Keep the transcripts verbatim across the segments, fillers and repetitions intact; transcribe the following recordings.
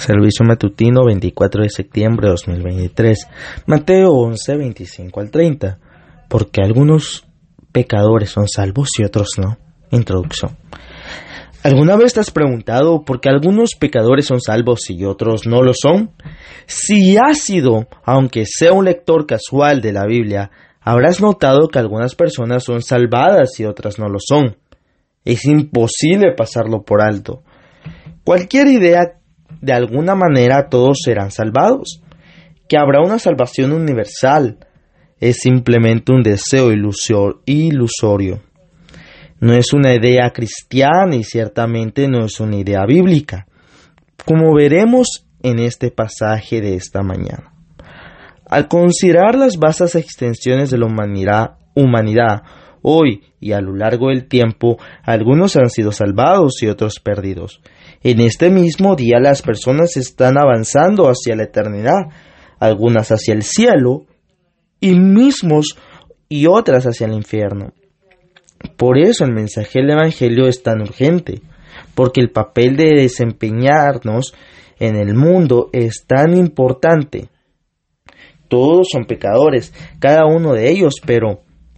Servicio matutino veinticuatro de septiembre de dos mil veintitrés. Mateo once, veinticinco al treinta. Porque algunos pecadores son salvos y otros no. Introducción. ¿Alguna vez te has preguntado por qué algunos pecadores son salvos y otros no lo son? Si has sido, aunque sea un lector casual de la Biblia, habrás notado que algunas personas son salvadas y otras no lo son. Es imposible pasarlo por alto. Cualquier idea, de alguna manera todos serán salvados. Que habrá una salvación universal es simplemente un deseo ilusorio. No es una idea cristiana y ciertamente no es una idea bíblica, como veremos en este pasaje de esta mañana. Al considerar las vastas extensiones de la humanidad, humanidad hoy y a lo largo del tiempo, algunos han sido salvados y otros perdidos. En este mismo día las personas están avanzando hacia la eternidad, algunas hacia el cielo y mismos y otras hacia el infierno. Por eso el mensaje del Evangelio es tan urgente, porque el papel de desempeñarnos en el mundo es tan importante. Todos son pecadores, cada uno de ellos, pero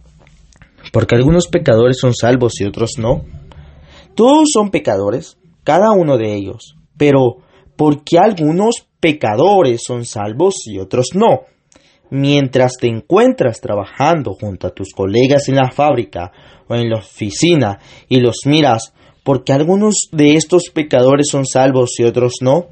porque algunos pecadores son salvos y otros no. Todos son pecadores, cada uno de ellos, pero porque algunos pecadores son salvos y otros no. Mientras te encuentras trabajando junto a tus colegas en la fábrica o en la oficina y los miras porque algunos de estos pecadores son salvos y otros no.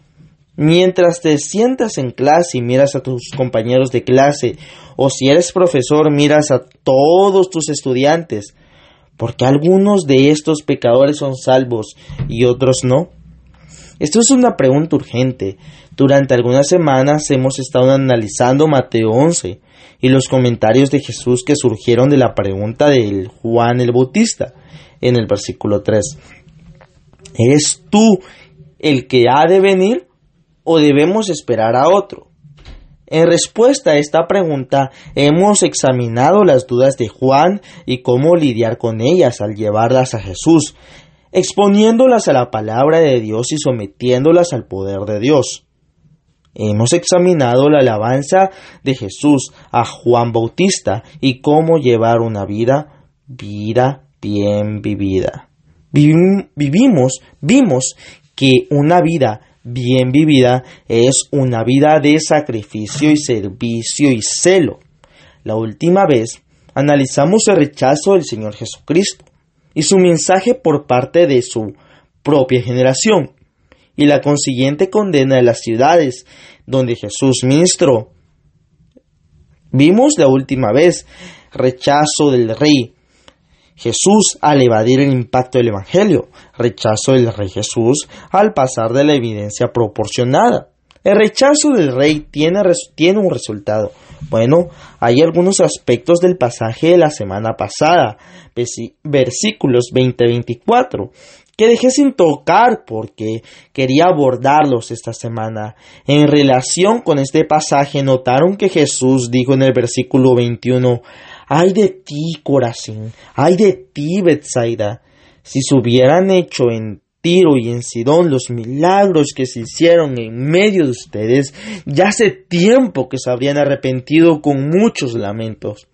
Mientras te sientas en clase y miras a tus compañeros de clase, o si eres profesor miras a todos tus estudiantes, porque algunos de estos pecadores son salvos y otros no. Esto es una pregunta urgente. Durante algunas semanas hemos estado analizando Mateo once y los comentarios de Jesús que surgieron de la pregunta de Juan el Bautista en el versículo tres. ¿Eres tú el que ha de venir o debemos esperar a otro? En respuesta a esta pregunta hemos examinado las dudas de Juan y cómo lidiar con ellas al llevarlas a Jesús, exponiéndolas a la palabra de Dios y sometiéndolas al poder de Dios. Hemos examinado la alabanza de Jesús a Juan Bautista y cómo llevar una vida, vida bien vivida. Vivimos, vimos que una vida bien vivida es una vida de sacrificio y servicio y celo. La última vez analizamos el rechazo del Señor Jesucristo y su mensaje por parte de su propia generación y la consiguiente condena de las ciudades donde Jesús ministró. Vimos la última vez rechazo del rey Jesús al evadir el impacto del Evangelio, rechazo del rey Jesús al pasar de la evidencia proporcionada. El rechazo del rey tiene, tiene un resultado. Bueno, hay algunos aspectos del pasaje de la semana pasada, versículos veinte a veinticuatro, que dejé sin tocar porque quería abordarlos esta semana. En relación con este pasaje, notaron que Jesús dijo en el versículo veintiuno, «Ay de ti, Corazín, ay de ti, Betsaida, si se hubieran hecho en Tiro y en Sidón los milagros que se hicieron en medio de ustedes, ya hace tiempo que se habrían arrepentido con muchos lamentos».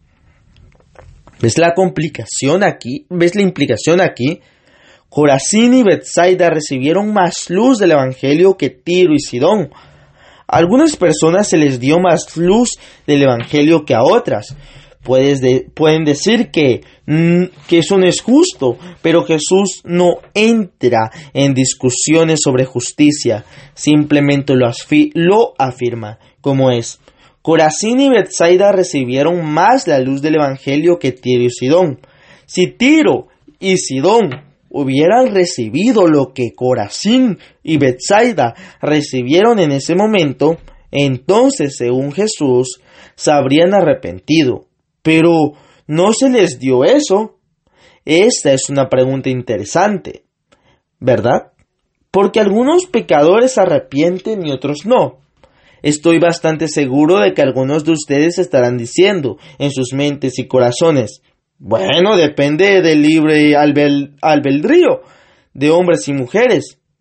¿Ves la complicación aquí? ¿Ves la implicación aquí? Corazín y Betsaida recibieron más luz del Evangelio que Tiro y Sidón. A algunas personas se les dio más luz del Evangelio que a otras. Puedes de, pueden decir que, mm, que eso no es justo, pero Jesús no entra en discusiones sobre justicia, simplemente lo, asfi- lo afirma como es. Corazín y Betsaida recibieron más la luz del Evangelio que Tiro y Sidón. Si Tiro y Sidón hubieran recibido lo que Corazín y Betsaida recibieron en ese momento, entonces, según Jesús, se habrían arrepentido. Pero no se les dio eso. Esta es una pregunta interesante, ¿verdad? Porque algunos pecadores se arrepienten y otros no. Estoy bastante seguro de que algunos de ustedes estarán diciendo en sus mentes y corazones, bueno, depende del libre albel- albedrío de hombres y mujeres.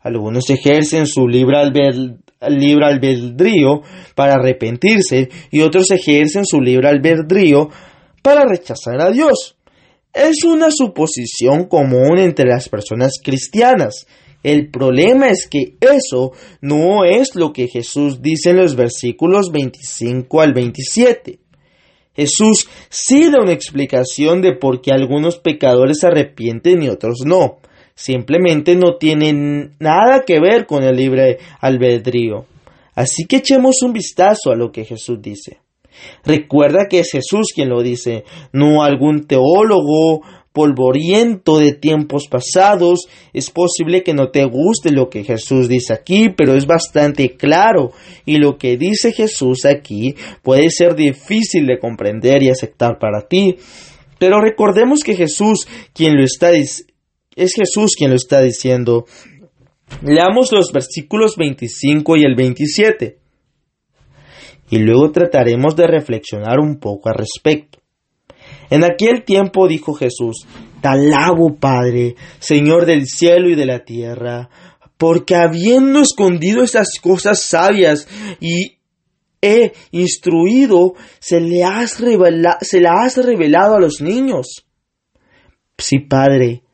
Algunos ejercen su libre albedrío libre albedrío para arrepentirse y otros ejercen su libre albedrío para rechazar a Dios. Es una suposición común entre las personas cristianas. El problema es que eso no es lo que Jesús dice en los versículos veinticinco al veintisiete. Jesús sí da una explicación de por qué algunos pecadores se arrepienten y otros no. Simplemente no tienen nada que ver con el libre albedrío. Así que echemos un vistazo a lo que Jesús dice. Recuerda que es Jesús quien lo dice, no algún teólogo polvoriento de tiempos pasados. Es posible que no te guste lo que Jesús dice aquí, pero es bastante claro, y lo que dice Jesús aquí puede ser difícil de comprender y aceptar para ti. Pero recordemos que Jesús quien lo está diciendo, es Jesús quien lo está diciendo. Leamos los versículos veinticinco y el veintisiete. Y luego trataremos de reflexionar un poco al respecto. En aquel tiempo dijo Jesús: Te alabo, Padre, Señor del cielo y de la tierra, porque habiendo escondido estas cosas sabias y he instruido, se le has revela- se la has revelado a los niños. Sí, Padre,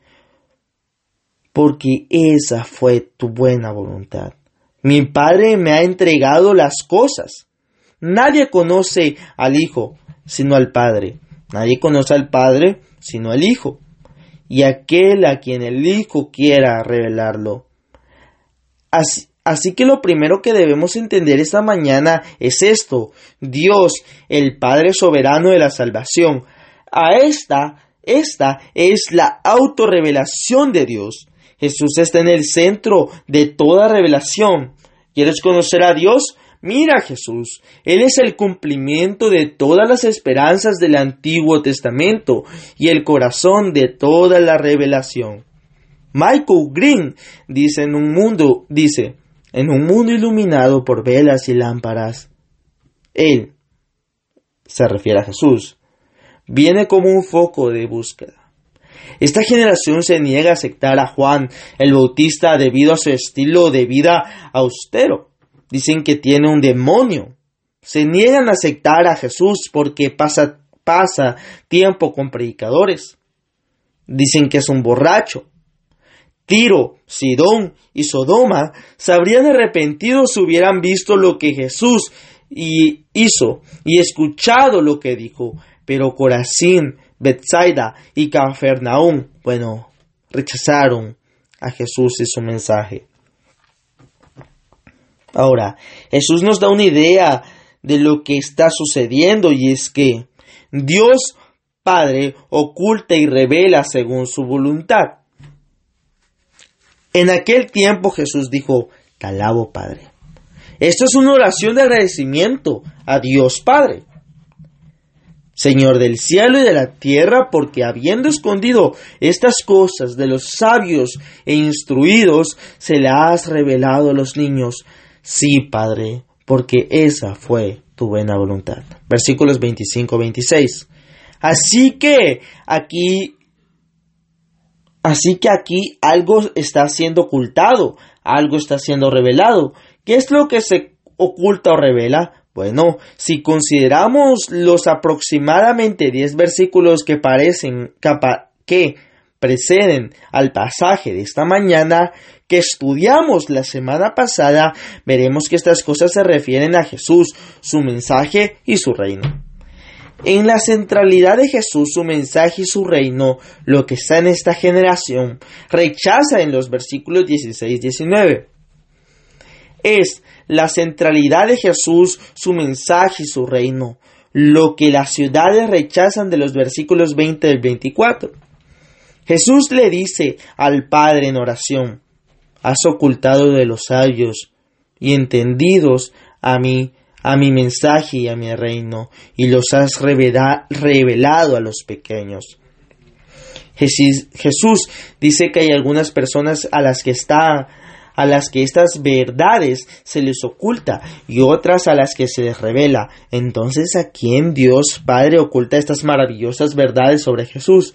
porque esa fue tu buena voluntad. Mi Padre me ha entregado las cosas. Nadie conoce al Hijo, sino al Padre. Nadie conoce al Padre, sino al Hijo, y aquel a quien el Hijo quiera revelarlo. Así, así que lo primero que debemos entender esta mañana es esto: Dios, el Padre soberano de la salvación. A esta, esta es la autorrevelación de Dios. Jesús está en el centro de toda revelación. ¿Quieres conocer a Dios? Mira a Jesús. Él es el cumplimiento de todas las esperanzas del Antiguo Testamento y el corazón de toda la revelación. Michael Green dice en un mundo, dice, en un mundo iluminado por velas y lámparas, Él, se refiere a Jesús, viene como un foco de búsqueda. Esta generación se niega a aceptar a Juan el Bautista debido a su estilo de vida austero. Dicen que tiene un demonio. Se niegan a aceptar a Jesús porque pasa, pasa tiempo con predicadores. Dicen que es un borracho. Tiro, Sidón y Sodoma se habrían arrepentido si hubieran visto lo que Jesús hizo y escuchado lo que dijo. Pero Corazín, Betsaida y Cafarnaúm, bueno, rechazaron a Jesús y su mensaje. Ahora, Jesús nos da una idea de lo que está sucediendo, y es que Dios Padre oculta y revela según su voluntad. En aquel tiempo Jesús dijo: Te alabo, Padre. Esto es una oración de agradecimiento a Dios Padre, Señor del cielo y de la tierra, porque habiendo escondido estas cosas de los sabios e instruidos, se las has revelado a los niños. Sí, Padre, porque esa fue tu buena voluntad. Versículos veinticinco a veintiséis. Así que aquí, así que aquí algo está siendo ocultado, algo está siendo revelado. ¿Qué es lo que se oculta o revela? Bueno, si consideramos los aproximadamente diez versículos que parecen capa, que preceden al pasaje de esta mañana que estudiamos la semana pasada, veremos que estas cosas se refieren a Jesús, su mensaje y su reino. En la centralidad de Jesús, su mensaje y su reino, lo que está en esta generación rechaza en los versículos dieciséis y diecinueve. Es la centralidad de Jesús, su mensaje y su reino, lo que las ciudades rechazan de los versículos veinte al veinticuatro. Jesús le dice al Padre en oración: Has ocultado de los sabios y entendidos a mí, a mi mensaje y a mi reino, y los has revela- revelado a los pequeños. Jesús, Jesús dice que hay algunas personas a las que está a las que estas verdades se les oculta y otras a las que se les revela. Entonces, ¿a quién Dios Padre oculta estas maravillosas verdades sobre Jesús?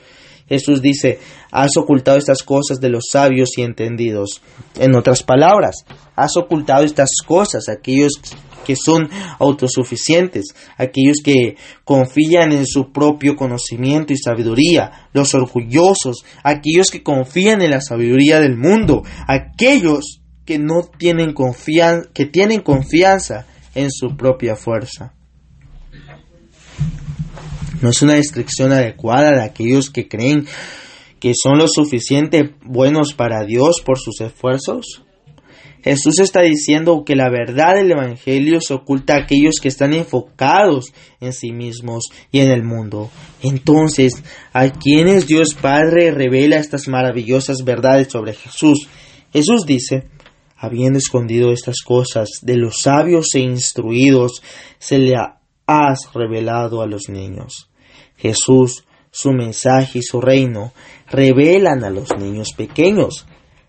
Jesús dice, has ocultado estas cosas de los sabios y entendidos. En otras palabras, has ocultado estas cosas a aquellos que son autosuficientes, aquellos que confían en su propio conocimiento y sabiduría, los orgullosos, aquellos que confían en la sabiduría del mundo, aquellos que no tienen confianza, que tienen confianza en su propia fuerza. No es una descripción adecuada de aquellos que creen que son lo suficiente buenos para Dios por sus esfuerzos. Jesús está diciendo que la verdad del Evangelio se oculta a aquellos que están enfocados en sí mismos y en el mundo. Entonces, ¿a quiénes Dios Padre revela estas maravillosas verdades sobre Jesús? Jesús dice, habiendo escondido estas cosas de los sabios e instruidos, se le has revelado a los niños. Jesús, su mensaje y su reino revelan a los niños pequeños.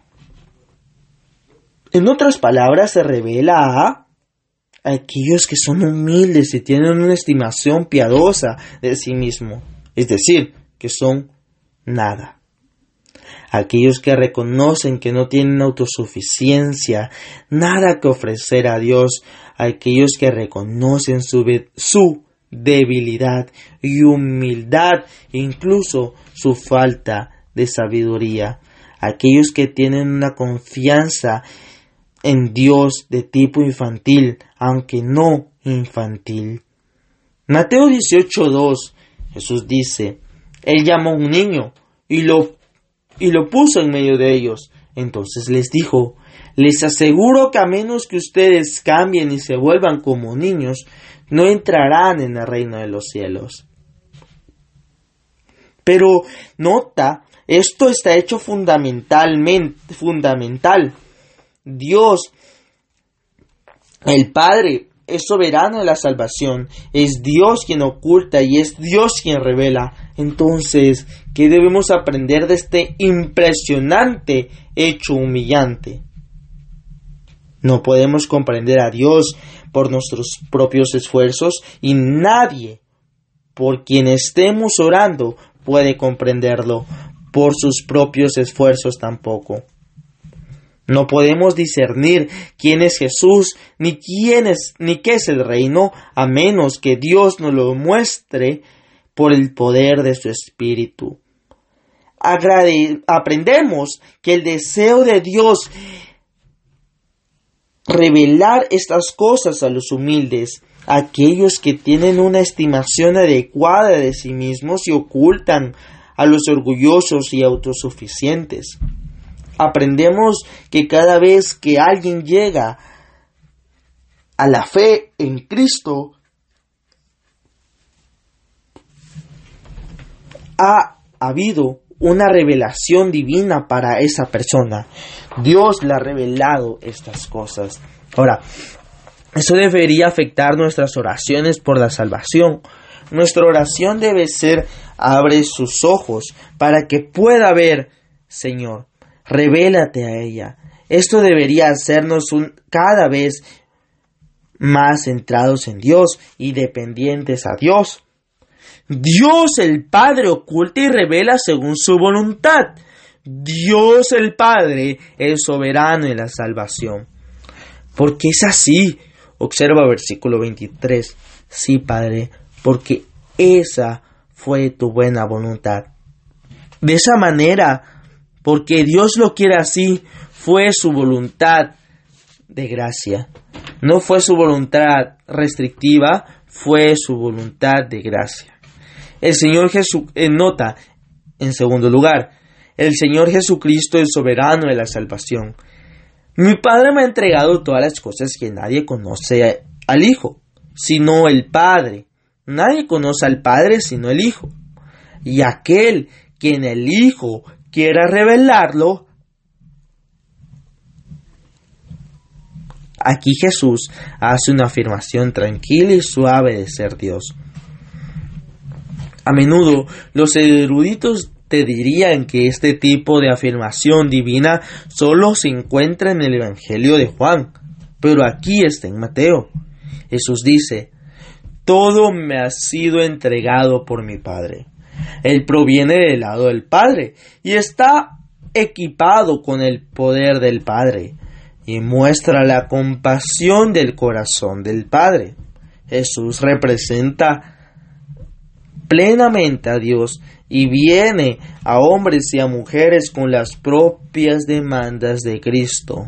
En otras palabras, se revela a aquellos que son humildes y tienen una estimación piadosa de sí mismo, es decir, que son nada. Aquellos que reconocen que no tienen autosuficiencia, nada que ofrecer a Dios, aquellos que reconocen su, su debilidad y humildad, incluso su falta de sabiduría, aquellos que tienen una confianza en Dios de tipo infantil, aunque no infantil. Mateo dieciocho dos, Jesús dice, Él llamó a un niño y lo, y lo puso en medio de ellos. Entonces les dijo, les aseguro que a menos que ustedes cambien y se vuelvan como niños, no entrarán en el reino de los cielos. Pero nota, esto está hecho fundamentalmente, fundamental. Dios, el Padre, es soberano de la salvación, es Dios quien oculta y es Dios quien revela. Entonces, ¿qué debemos aprender de este impresionante hecho humillante? No podemos comprender a Dios por nuestros propios esfuerzos y nadie por quien estemos orando puede comprenderlo por sus propios esfuerzos tampoco. No podemos discernir quién es Jesús, ni quién es, ni qué es el reino, a menos que Dios nos lo muestre por el poder de su Espíritu. Agrade- aprendemos que el deseo de Dios revelar estas cosas a los humildes, a aquellos que tienen una estimación adecuada de sí mismos y ocultan a los orgullosos y autosuficientes. Aprendemos que cada vez que alguien llega a la fe en Cristo, ha habido una revelación divina para esa persona. Dios le ha revelado estas cosas. Ahora, eso debería afectar nuestras oraciones por la salvación. Nuestra oración debe ser, abre sus ojos para que pueda ver, Señor, revélate a ella. Esto debería hacernos un, cada vez más centrados en Dios y dependientes a Dios. Dios el Padre oculta y revela según su voluntad. Dios el Padre es soberano en la salvación. Porque es así. Observa versículo veintitrés. Sí, Padre, porque esa fue tu buena voluntad. De esa manera, porque Dios lo quiere así, fue su voluntad de gracia. No fue su voluntad restrictiva, fue su voluntad de gracia. El Señor Jesús, eh, nota, en segundo lugar, el Señor Jesucristo es soberano de la salvación. Mi Padre me ha entregado todas las cosas que nadie conoce al Hijo, sino el Padre. Nadie conoce al Padre sino el Hijo. Y aquel que en el Hijo quiera revelarlo. Aquí Jesús hace una afirmación tranquila y suave de ser Dios. A menudo los eruditos te dirían que este tipo de afirmación divina solo se encuentra en el Evangelio de Juan, pero aquí está en Mateo. Jesús dice, todo me ha sido entregado por mi Padre. Él proviene del lado del Padre y está equipado con el poder del Padre y muestra la compasión del corazón del Padre. Jesús representa plenamente a Dios y viene a hombres y a mujeres con las propias demandas de Cristo.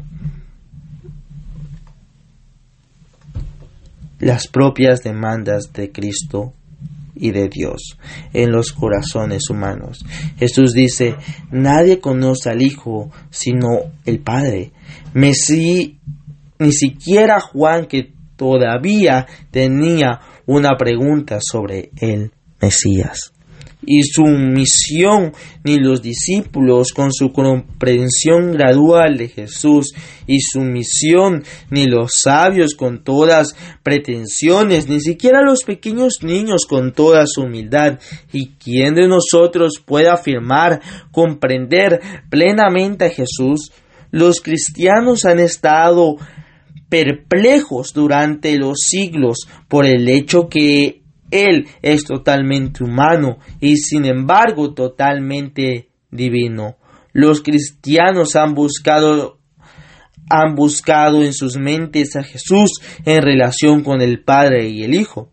Las propias demandas de Cristo y de Dios en los corazones humanos. Jesús dice: nadie conoce al Hijo sino el Padre. Mesí, ni siquiera Juan, que todavía tenía una pregunta sobre el Mesías y su misión, ni los discípulos, con su comprensión gradual de Jesús y su misión, ni los sabios con todas pretensiones, ni siquiera los pequeños niños con toda su humildad. ¿Y quién de nosotros puede afirmar comprender plenamente a Jesús? Los cristianos han estado perplejos durante los siglos por el hecho que Él es totalmente humano y sin embargo totalmente divino. Los cristianos han buscado, han buscado en sus mentes a Jesús en relación con el Padre y el Hijo.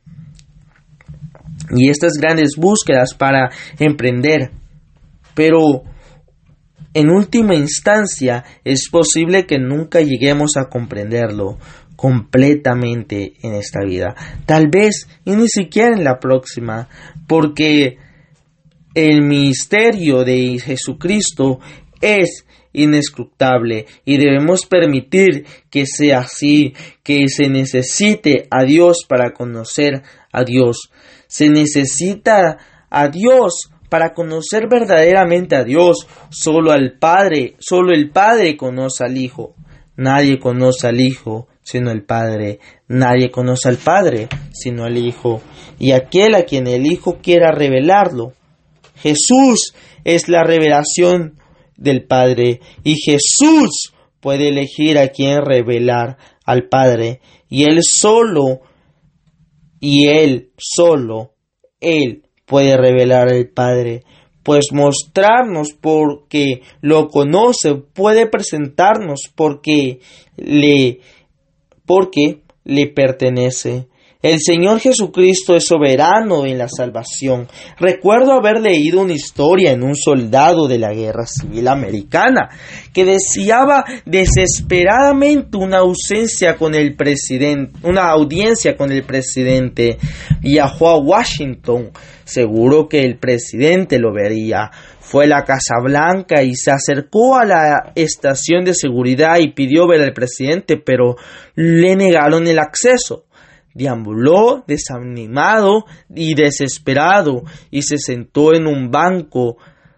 Y estas grandes búsquedas para emprender, pero en última instancia es posible que nunca lleguemos a comprenderlo completamente en esta vida, tal vez y ni siquiera en la próxima, porque el misterio de Jesucristo es inescrutable y debemos permitir que sea así, que se necesite a Dios para conocer a Dios. Se necesita a Dios para conocer verdaderamente a Dios. Solo al Padre, solo el Padre conoce al Hijo. Nadie conoce al Hijo sino el Padre. Nadie conoce al Padre sino al Hijo, y aquel a quien el Hijo quiera revelarlo. Jesús es la revelación del Padre, y Jesús puede elegir a quien revelar al Padre, y Él solo, y Él solo, Él puede revelar al Padre, pues mostrarnos porque lo conoce, puede presentarnos porque le porque le pertenece. El Señor Jesucristo es soberano en la salvación. Recuerdo haber leído una historia en un soldado de la Guerra Civil Americana que deseaba desesperadamente una ausencia con el presidente, una audiencia con el presidente. Viajó a Washington, seguro que el presidente lo vería. Fue a la Casa Blanca y se acercó a la estación de seguridad y pidió ver al presidente, pero le negaron el acceso. Deambuló desanimado y desesperado y se sentó en un banco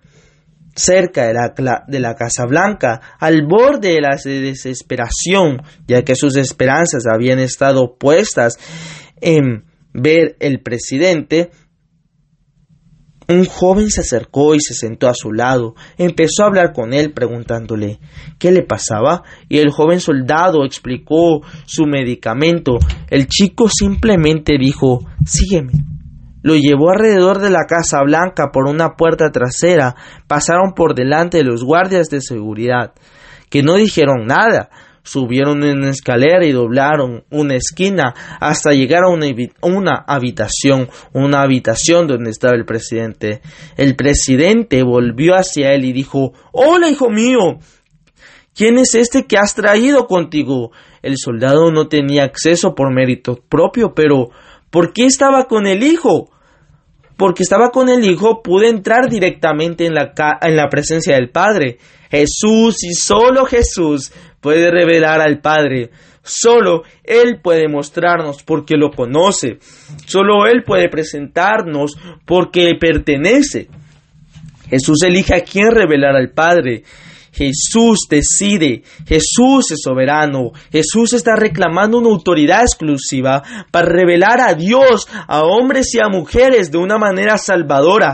cerca de la, de la Casa Blanca, al borde de la desesperación, ya que sus esperanzas habían estado puestas en ver el presidente. Un joven se acercó y se sentó a su lado. Empezó a hablar con él preguntándole qué le pasaba, y el joven soldado explicó su medicamento. El chico simplemente dijo: sígueme. Lo llevó alrededor de la Casa Blanca por una puerta trasera. Pasaron por delante de los guardias de seguridad, que no dijeron nada. Subieron una escalera y doblaron una esquina hasta llegar a una, una habitación, una habitación donde estaba el presidente. El presidente volvió hacia él y dijo: «Hola, hijo mío, ¿quién es este que has traído contigo?». El soldado no tenía acceso por mérito propio, pero ¿por qué estaba con el hijo? Porque estaba con el hijo, pude entrar directamente en la, en la presencia del Padre. Jesús y solo Jesús puede revelar al Padre. Solo Él puede mostrarnos porque lo conoce. Solo Él puede presentarnos porque le pertenece. Jesús elige a quién revelar al Padre. Jesús decide. Jesús es soberano. Jesús está reclamando una autoridad exclusiva para revelar a Dios a hombres y a mujeres de una manera salvadora.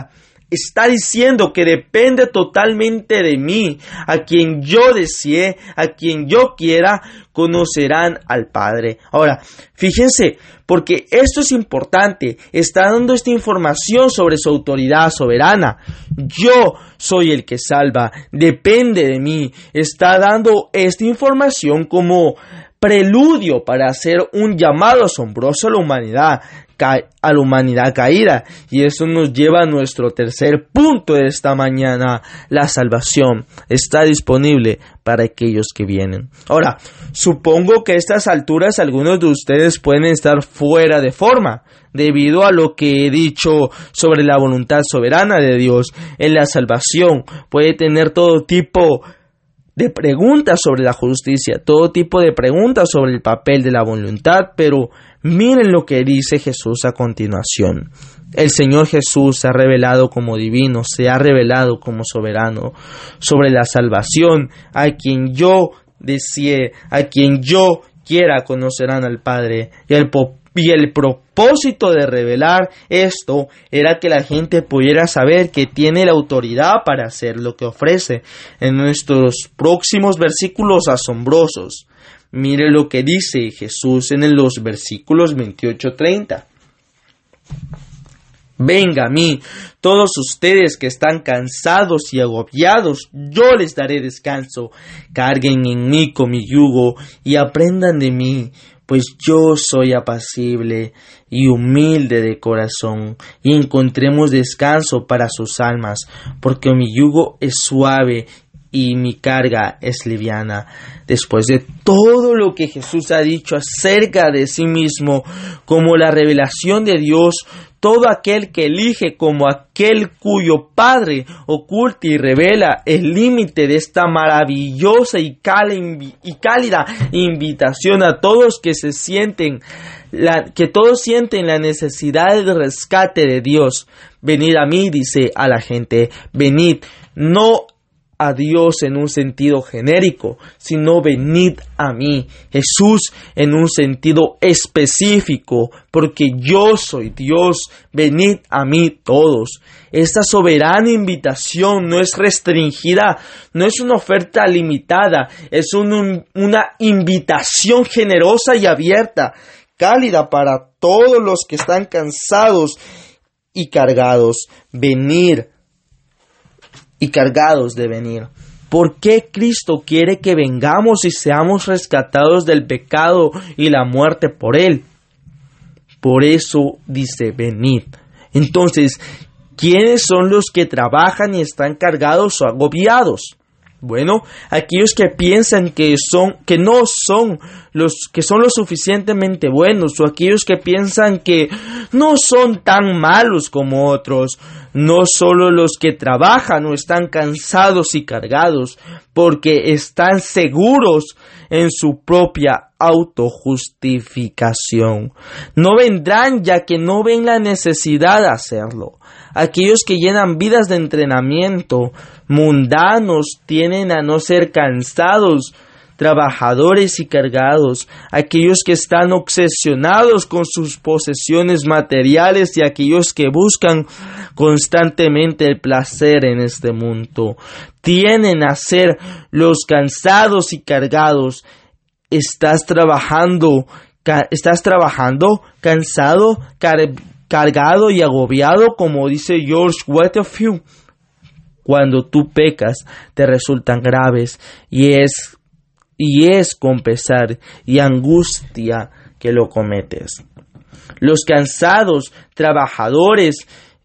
está diciendo que depende totalmente de mí. A quien yo desee, a quien yo quiera, conocerán al Padre. Ahora, fíjense, porque esto es importante. Está dando esta información sobre su autoridad soberana. Yo soy el que salva. Depende de mí. Está dando esta información como preludio para hacer un llamado asombroso a la humanidad, a la humanidad caída. Y eso nos lleva a nuestro tercer punto de esta mañana. La salvación está disponible para aquellos que vienen. Ahora, supongo que a estas alturas algunos de ustedes pueden estar fuera de forma debido a lo que he dicho sobre la voluntad soberana de Dios en la salvación. Puede tener todo tipo de preguntas sobre la justicia, todo tipo de preguntas sobre el papel de la voluntad, pero miren lo que dice Jesús a continuación. El Señor Jesús se ha revelado como divino, se ha revelado como soberano sobre la salvación. A quien yo desee, a quien yo quiera, conocerán al Padre. Y el, y el propósito de revelar esto era que la gente pudiera saber que tiene la autoridad para hacer lo que ofrece. En nuestros próximos versículos asombrosos, mire lo que dice Jesús en los versículos veintiocho a treinta. Venga a mí, todos ustedes que están cansados y agobiados, yo les daré descanso. Carguen en mí con mi yugo y aprendan de mí, pues yo soy apacible y humilde de corazón, y encontremos descanso para sus almas, porque mi yugo es suave y mi carga es liviana. Después de todo lo que Jesús ha dicho acerca de sí mismo, como la revelación de Dios, todo aquel que elige como aquel cuyo Padre oculta y revela el límite de esta maravillosa y cálida invitación a todos que se sienten, la, que todos sienten la necesidad del rescate de Dios. Venid a mí, dice a la gente, venid, no a Dios en un sentido genérico, sino venid a mí, Jesús en un sentido específico, porque yo soy Dios, venid a mí todos. Esta soberana invitación no es restringida, no es una oferta limitada, es un, una invitación generosa y abierta, cálida para todos los que están cansados y cargados. Venir y cargados de venir. ¿Por qué Cristo quiere que vengamos y seamos rescatados del pecado y la muerte por Él? Por eso dice, venid. Entonces, ¿quiénes son los que trabajan y están cargados o agobiados? Bueno, aquellos que piensan que son, que no son los que son lo suficientemente buenos, o aquellos que piensan que no son tan malos como otros. No solo los que trabajan o están cansados y cargados, porque están seguros en su propia autojustificación. No vendrán ya que no ven la necesidad de hacerlo. Aquellos que llenan vidas de entrenamiento mundanos tienen a no ser cansados, trabajadores y cargados, aquellos que están obsesionados con sus posesiones materiales y aquellos que buscan constantemente el placer en este mundo, tienen a ser los cansados y cargados. ¿Estás trabajando, ca- estás trabajando cansado, car- cargado y agobiado, como dice George Whitefield? Cuando tú pecas, te resultan graves y es Y es con pesar y angustia que lo cometes. Los cansados trabajadores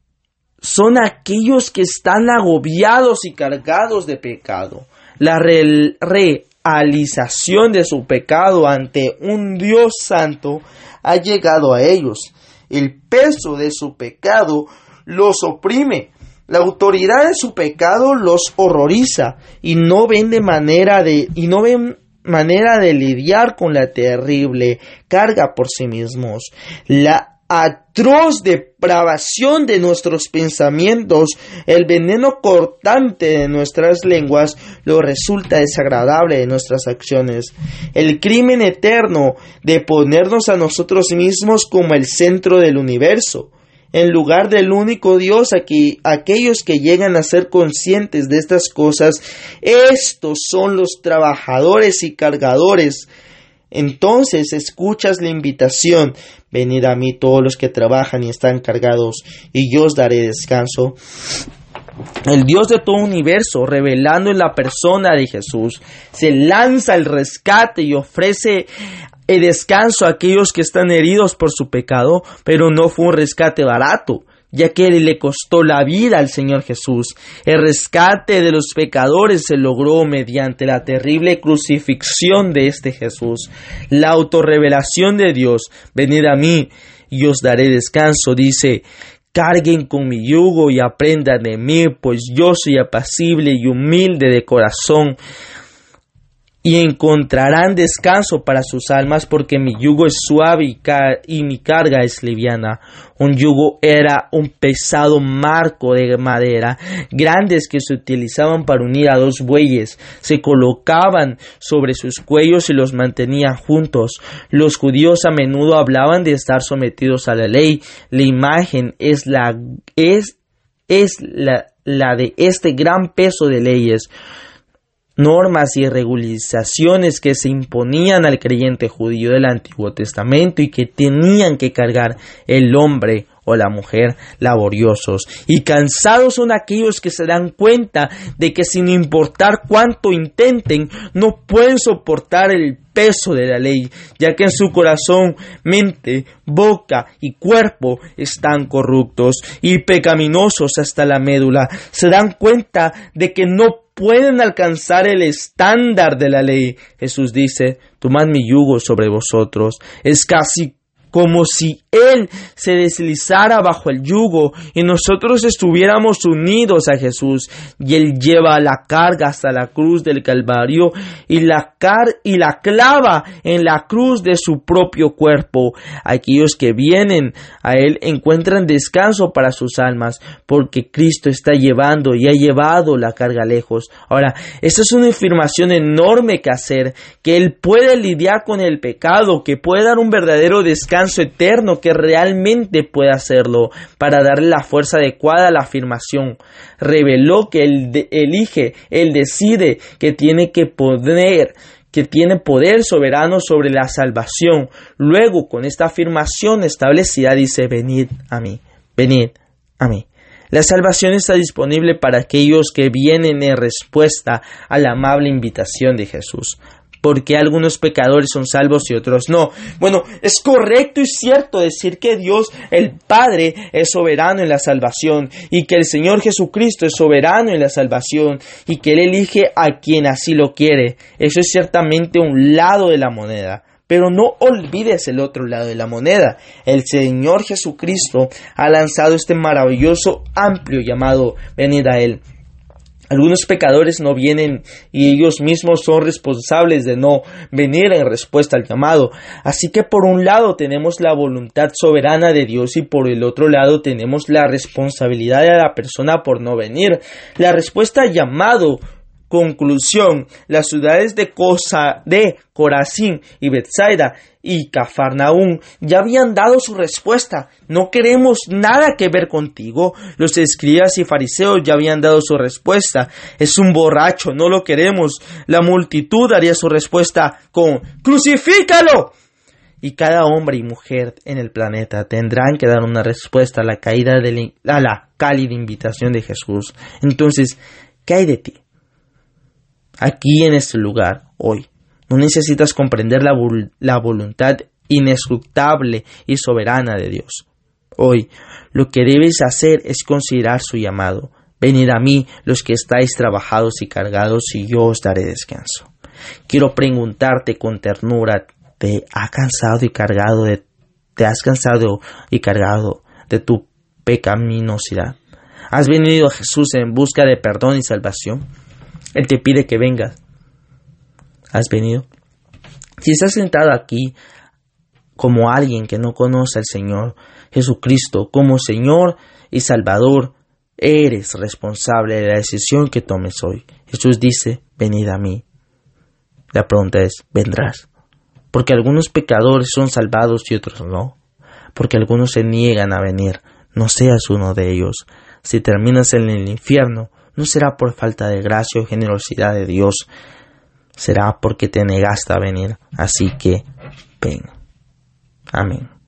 son aquellos que están agobiados y cargados de pecado. La re- realización de su pecado ante un Dios santo ha llegado a ellos. El peso de su pecado los oprime. La autoridad de su pecado los horroriza y no ven de manera de y no ven manera de lidiar con la terrible carga por sí mismos. La atroz depravación de nuestros pensamientos, el veneno cortante de nuestras lenguas, lo resulta desagradable de nuestras acciones. El crimen eterno de ponernos a nosotros mismos como el centro del universo. en lugar del único Dios. Aquí, aquellos que llegan a ser conscientes de estas cosas, estos son los trabajadores y cargadores. Entonces escuchas la invitación: venid a mí todos los que trabajan y están cargados, y yo os daré descanso. El Dios de todo universo, revelando en la persona de Jesús, se lanza al rescate y ofrece el descanso a aquellos que están heridos por su pecado, pero no fue un rescate barato, ya que le costó la vida al Señor Jesús. El rescate de los pecadores se logró mediante la terrible crucifixión de este Jesús. La autorrevelación de Dios: venid a mí y os daré descanso, dice: carguen con mi yugo y aprendan de mí, pues yo soy apacible y humilde de corazón, y encontrarán descanso para sus almas, porque mi yugo es suave y, car- y mi carga es liviana. Un yugo era un pesado marco de madera, grandes que se utilizaban para unir a dos bueyes. Se colocaban sobre sus cuellos y los mantenían juntos. Los judíos a menudo hablaban de estar sometidos a la ley. La imagen es la, es, es la, la de este gran peso de leyes, normas y regularizaciones que se imponían al creyente judío del Antiguo Testamento y que tenían que cargar el hombre o la mujer laboriosos y cansados. Son aquellos que se dan cuenta de que sin importar cuánto intenten, no pueden soportar el peso de la ley, ya que en su corazón, mente, boca y cuerpo están corruptos y pecaminosos hasta la médula. Se dan cuenta de que no pueden alcanzar el estándar de la ley. Jesús dice: tomad mi yugo sobre vosotros. Es casi como si Él se deslizara bajo el yugo y nosotros estuviéramos unidos a Jesús, y Él lleva la carga hasta la cruz del Calvario y la, car y la clava en la cruz de su propio cuerpo. Aquellos que vienen a Él encuentran descanso para sus almas, porque Cristo está llevando y ha llevado la carga lejos. Ahora, esta es una afirmación enorme que hacer, que Él puede lidiar con el pecado, que puede dar un verdadero descanso eterno, que realmente puede hacerlo. Para darle la fuerza adecuada a la afirmación, reveló que Él de- elige, Él decide, que tiene que poder que tiene poder soberano sobre la salvación. Luego, con esta afirmación establecida, dice: venid a mí, venid a mí. La salvación está disponible para aquellos que vienen en respuesta a la amable invitación de Jesús. ¿Por qué algunos pecadores son salvos y otros no? Bueno, es correcto y cierto decir que Dios, el Padre, es soberano en la salvación, y que el Señor Jesucristo es soberano en la salvación, y que Él elige a quien así lo quiere. Eso es ciertamente un lado de la moneda. Pero no olvides el otro lado de la moneda. El Señor Jesucristo ha lanzado este maravilloso, amplio llamado: venid a Él. Algunos pecadores no vienen y ellos mismos son responsables de no venir en respuesta al llamado. Así que por un lado tenemos la voluntad soberana de Dios y por el otro lado tenemos la responsabilidad de la persona por no venir. La respuesta al llamado. Conclusión: las ciudades de, Cosa, de Corazín y Betsaida y Cafarnaúm ya habían dado su respuesta. No queremos nada que ver contigo. Los escribas y fariseos ya habían dado su respuesta. Es un borracho, no lo queremos. La multitud daría su respuesta con: ¡crucifícalo! Y cada hombre y mujer en el planeta tendrán que dar una respuesta a la caída de la, a la cálida invitación de Jesús. Entonces, ¿qué hay de ti? Aquí en este lugar, hoy, no necesitas comprender la, la voluntad inescrutable y soberana de Dios. Hoy, lo que debes hacer es considerar su llamado. Venid a mí los que estáis trabajados y cargados, y yo os daré descanso. Quiero preguntarte con ternura: ¿te has cansado y cargado de, te has cansado y cargado de tu pecaminosidad? ¿Has venido a Jesús en busca de perdón y salvación? Él te pide que vengas. ¿Has venido? Si estás sentado aquí como alguien que no conoce al Señor Jesucristo como Señor y Salvador, eres responsable de la decisión que tomes hoy. Jesús dice: venid a mí. La pregunta es: ¿vendrás? Porque algunos pecadores son salvados y otros no. Porque algunos se niegan a venir. no seas uno de ellos. Si terminas en el infierno, no será por falta de gracia o generosidad de Dios, será porque te negaste a venir. Así que ven. Amén.